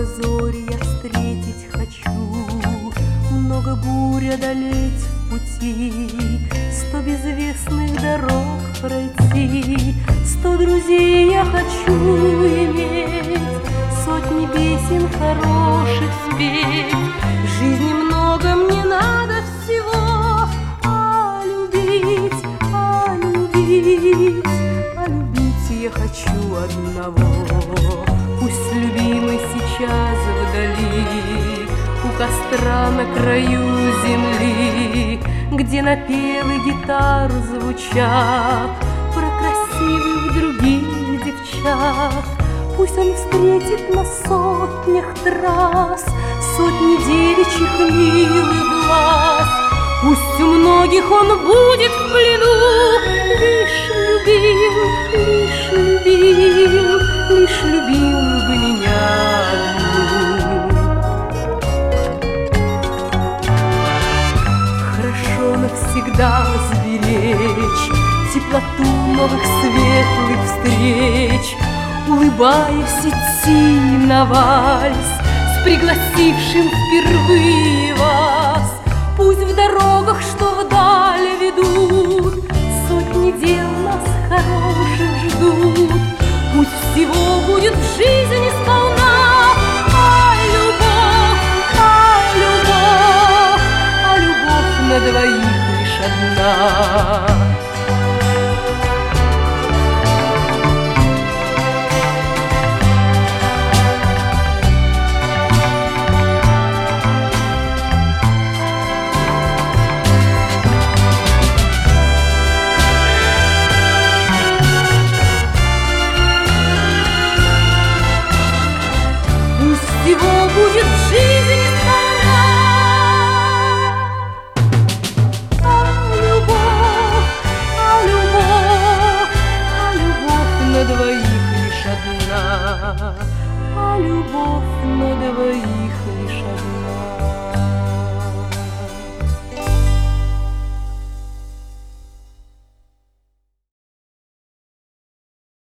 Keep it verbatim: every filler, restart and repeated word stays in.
зори я встретить хочу, много бурь одолеть в пути, сто безвестных дорог пройти, сто друзей я хочу иметь, сотни песен хороших спеть. В жизни много мне надо всего, а любить, а любить, а любить я хочу одного. Пусть любимый сейчас вдали, у костра на краю земли, где напевы гитар звучат про красивых других девчат. Пусть он встретит на сотнях трасс сотни девичьих милых глаз. Пусть у многих он будет в плену, лишь любим, лишь любим, лишь любил бы меня одну. Хорошо навсегда сберечь теплоту новых светлых встреч, улыбаясь идти на вальс с пригласившим впервые вас. Пусть в дорогах, что вдаль ведут, сотни дел нас хороших ждут. Пусть всего будет в жизни сполна, а любовь, а любовь, а любовь на двоих лишь одна. Всего будет в жизни сполна, а любовь, а любовь, а любовь на двоих лишь одна, а любовь на двоих лишь одна.